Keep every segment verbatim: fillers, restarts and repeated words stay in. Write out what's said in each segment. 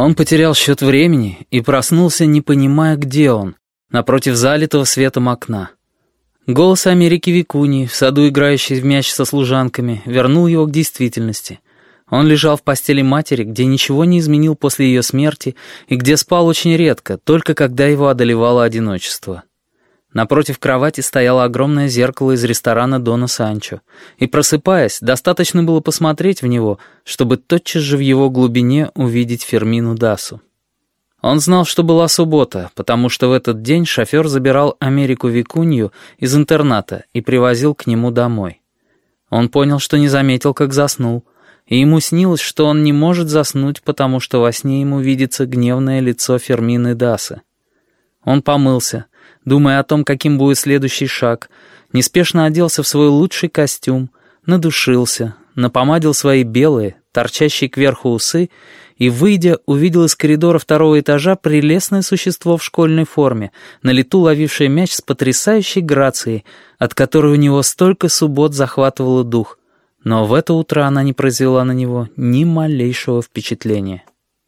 Он потерял счет времени и проснулся, не понимая, где он, напротив залитого светом окна. Голос Америки Викуньи, в саду играющей в мяч со служанками, вернул его к действительности. Он лежал в постели матери, где ничего не изменил после ее смерти и где спал очень редко, только когда его одолевало одиночество. Напротив кровати стояло огромное зеркало из ресторана Дона Санчо, и, просыпаясь, достаточно было посмотреть в него, чтобы тотчас же в его глубине увидеть Фермину Дасу. Он знал, что была суббота, потому что в этот день шофер забирал Америку Викунью из интерната и привозил к нему домой. Он понял, что не заметил, как заснул, и ему снилось, что он не может заснуть, потому что во сне ему видится гневное лицо Фермины Дасы. Он помылся, думая о том, каким будет следующий шаг, неспешно оделся в свой лучший костюм, надушился, напомадил свои белые, торчащие кверху усы и, выйдя, увидел из коридора второго этажа прелестное существо в школьной форме, на лету ловившее мяч с потрясающей грацией, от которой у него столько суббот захватывало дух, но в это утро она не произвела на него ни малейшего впечатления.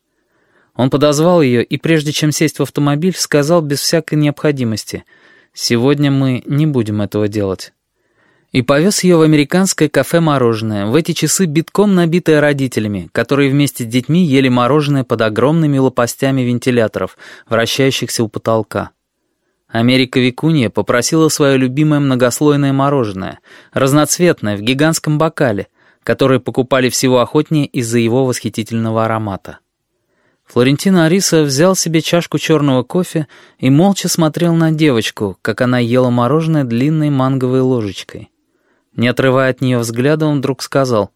Он подозвал ее и, прежде чем сесть в автомобиль, сказал без всякой необходимости: «Сегодня мы не будем этого делать». И повез ее в американское кафе-мороженое, в эти часы битком набитое родителями, которые вместе с детьми ели мороженое под огромными лопастями вентиляторов, вращающихся у потолка. Америка Викунья попросила свое любимое многослойное мороженое, разноцветное, в гигантском бокале, которое покупали всего охотнее из-за его восхитительного аромата. Флорентино Ариса взял себе чашку черного кофе и молча смотрел на девочку, как она ела мороженое длинной манговой ложечкой. Не отрывая от нее взгляда, он вдруг сказал: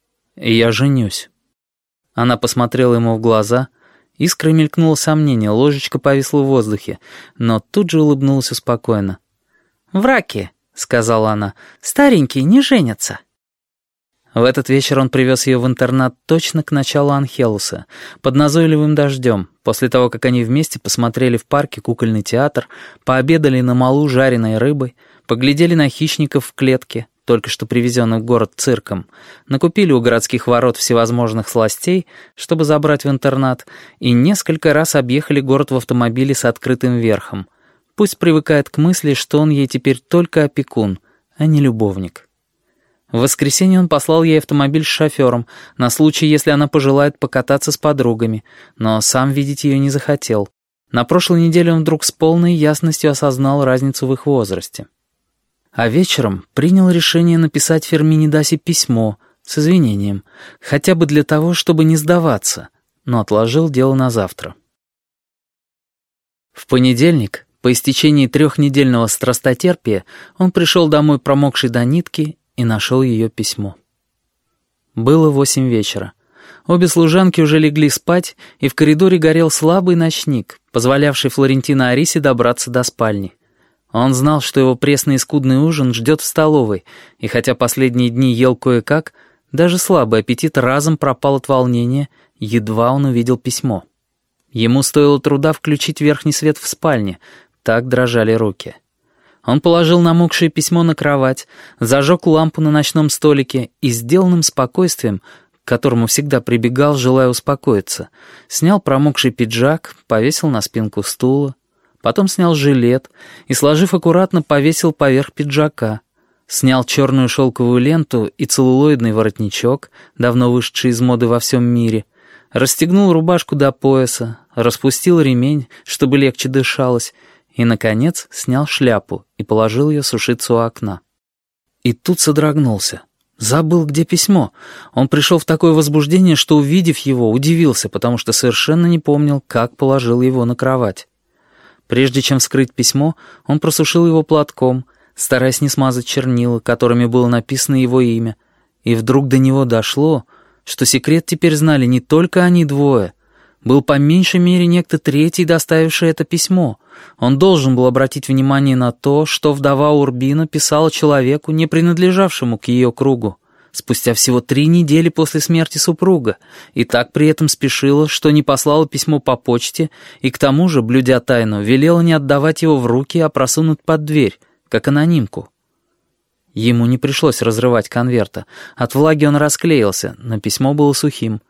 «Я женюсь». Она посмотрела ему в глаза, искрой мелькнуло сомнение, ложечка повисла в воздухе, но тут же улыбнулась спокойно. «Враки», — сказала она, — «старенькие не женятся». В этот вечер он привез ее в интернат точно к началу Анхелуса, под назойливым дождем, после того, как они вместе посмотрели в парке кукольный театр, пообедали на малу жареной рыбой, поглядели на хищников в клетке, только что привезенных в город цирком, накупили у городских ворот всевозможных сластей, чтобы забрать в интернат, и несколько раз объехали город в автомобиле с открытым верхом. Пусть привыкает к мысли, что он ей теперь только опекун, а не любовник. В воскресенье он послал ей автомобиль с шофером, на случай, если она пожелает покататься с подругами, но сам видеть ее не захотел. На прошлой неделе он вдруг с полной ясностью осознал разницу в их возрасте. А вечером принял решение написать Фермине Дасе письмо с извинением, хотя бы для того, чтобы не сдаваться, но отложил дело на завтра. В понедельник, по истечении трехнедельного страстотерпия, он пришел домой промокший до нитки и нашел ее письмо. Было восемь вечера. Обе служанки уже легли спать, и в коридоре горел слабый ночник, позволявший Флорентино Арисе добраться до спальни. Он знал, что его пресный и скудный ужин ждет в столовой, и хотя последние дни ел кое-как, даже слабый аппетит разом пропал от волнения, едва он увидел письмо. Ему стоило труда включить верхний свет в спальне, так дрожали руки. Он положил намокшее письмо на кровать, зажег лампу на ночном столике и сделанным спокойствием, к которому всегда прибегал, желая успокоиться, снял промокший пиджак, повесил на спинку стула, потом снял жилет и, сложив аккуратно, повесил поверх пиджака, снял черную шелковую ленту и целлулоидный воротничок, давно вышедший из моды во всем мире, расстегнул рубашку до пояса, распустил ремень, чтобы легче дышалось, и, наконец, снял шляпу и положил ее сушиться у окна. И тут содрогнулся. Забыл, где письмо. Он пришел в такое возбуждение, что, увидев его, удивился, потому что совершенно не помнил, как положил его на кровать. Прежде чем вскрыть письмо, он просушил его платком, стараясь не смазать чернила, которыми было написано его имя, и вдруг до него дошло, что секрет теперь знали не только они двое. Был по меньшей мере некто третий, доставивший это письмо. Он должен был обратить внимание на то, что вдова Урбино писала человеку, не принадлежавшему к ее кругу, спустя всего три недели после смерти супруга, и так при этом спешила, что не послала письмо по почте, и к тому же, блюдя тайну, велела не отдавать его в руки, а просунуть под дверь, как анонимку. Ему не пришлось разрывать конверта. От влаги он расклеился, но письмо было сухим.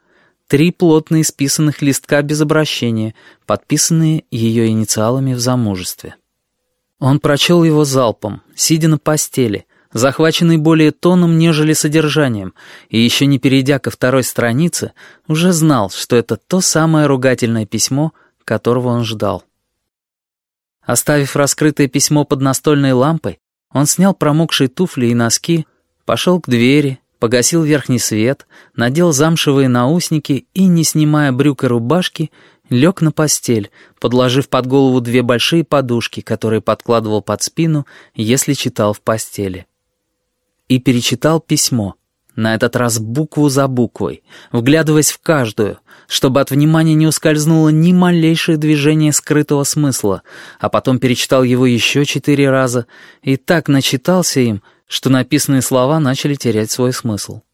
три плотно исписанных листка без обращения, подписанные ее инициалами в замужестве. Он прочел его залпом, сидя на постели, захваченный более тоном, нежели содержанием, и еще не перейдя ко второй странице, уже знал, что это то самое ругательное письмо, которого он ждал. Оставив раскрытое письмо под настольной лампой, он снял промокшие туфли и носки, пошел к двери, погасил верхний свет, надел замшевые наушники и, не снимая брюк и рубашки, лег на постель, подложив под голову две большие подушки, которые подкладывал под спину, если читал в постели. И перечитал письмо, на этот раз букву за буквой, вглядываясь в каждую, чтобы от внимания не ускользнуло ни малейшее движение скрытого смысла, а потом перечитал его еще четыре раза и так начитался им, что написанные слова начали терять свой смысл.